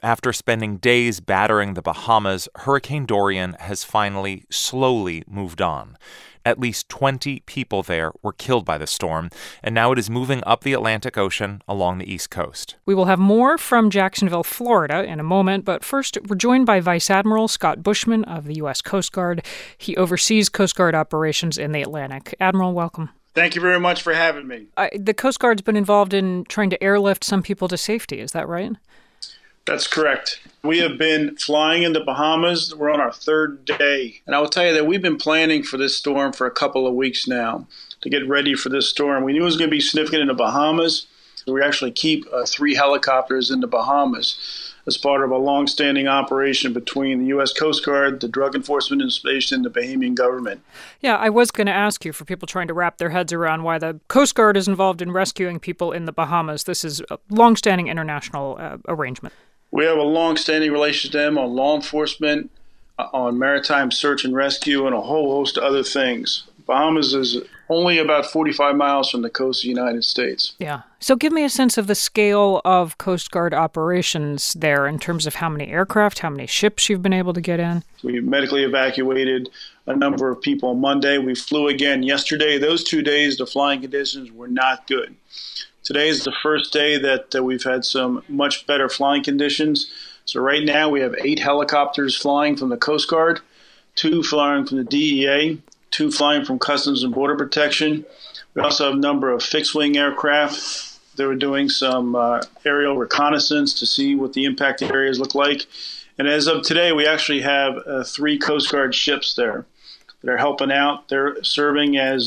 After spending days battering the Bahamas, Hurricane Dorian has finally slowly moved on. At least 20 people there were killed by the storm, and now it is moving up the Atlantic Ocean along the East Coast. We will have more from Jacksonville, Florida in a moment, but first we're joined by Vice Admiral Scott Bushman of the U.S. Coast Guard. He oversees Coast Guard operations in the Atlantic. Admiral, welcome. Thank you very much for having me. The Coast Guard's been involved in trying to airlift some people to safety, is that right? That's correct. We have been flying in the Bahamas. We're on our third day. And I will tell you that we've been planning for this storm for a couple of weeks now to get ready for this storm. We knew it was going to be significant in the Bahamas. We actually keep 3 helicopters in the Bahamas as part of a long-standing operation between the U.S. Coast Guard, the Drug Enforcement Administration, and the Bahamian government. Yeah, I was going to ask you, for people trying to wrap their heads around why the Coast Guard is involved in rescuing people in the Bahamas. This is a long-standing international arrangement. We have a long-standing relationship with them on law enforcement, on maritime search and rescue, and a whole host of other things. Bahamas is only about 45 miles from the coast of the United States. Yeah. So give me a sense of the scale of Coast Guard operations there in terms of how many aircraft, how many ships you've been able to get in. We medically evacuated a number of people on Monday. We flew again yesterday. Those 2 days, the flying conditions were not good. Today is the first day that we've had some much better flying conditions. So right now we have 8 helicopters flying from the Coast Guard, 2 flying from the DEA, 2 flying from Customs and Border Protection. We also have a number of fixed-wing aircraft. They were doing some aerial reconnaissance to see what the impacted areas look like. And as of today, we actually have 3 Coast Guard ships there that are helping out. They're serving as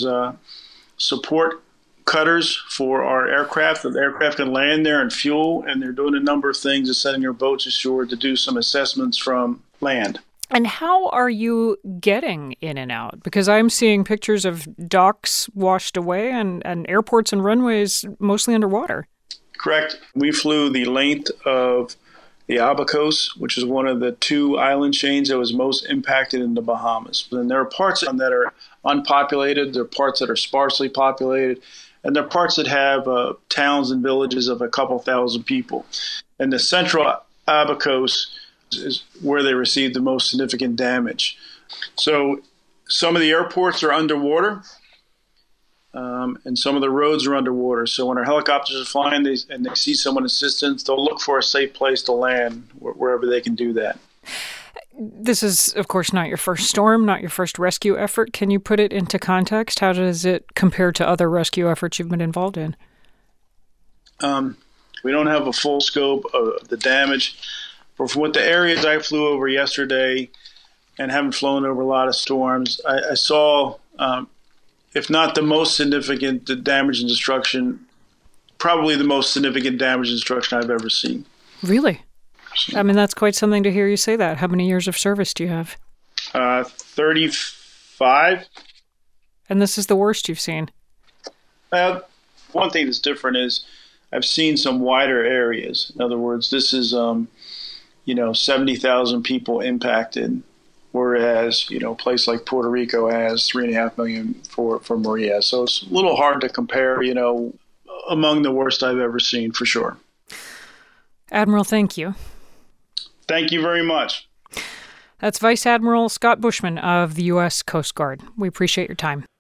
support cutters for our aircraft. The aircraft can land there and fuel, and they're doing a number of things, just sending their boats ashore to do some assessments from land. And how are you getting in and out? Because I'm seeing pictures of docks washed away and airports and runways mostly underwater. Correct. We flew the length of the Abacos, which is one of the 2 island chains that was most impacted in the Bahamas. And there are parts that are unpopulated, there are parts that are sparsely populated, and there are parts that have towns and villages of a couple thousand people. And the central Abacos is where they received the most significant damage. So some of the airports are underwater, and some of the roads are underwater. So when our helicopters are flying and they see someone assistance, they'll look for a safe place to land wherever they can do that. This is, of course, not your first storm, not your first rescue effort. Can you put it into context? How does it compare to other rescue efforts you've been involved in? We don't have a full scope of the damage. But from what the areas I flew over yesterday, and haven't flown over a lot of storms, I saw, if not the most significant damage and destruction, probably the most significant damage and destruction I've ever seen. Really? I mean, that's quite something to hear you say that. How many years of service do you have? 35. And this is the worst you've seen? One thing that's different is I've seen some wider areas. In other words, this is, 70,000 people impacted, whereas, a place like Puerto Rico has 3.5 million for Maria. So it's a little hard to compare, among the worst I've ever seen, for sure. Admiral, thank you. Thank you very much. That's Vice Admiral Scott Bushman of the U.S. Coast Guard. We appreciate your time.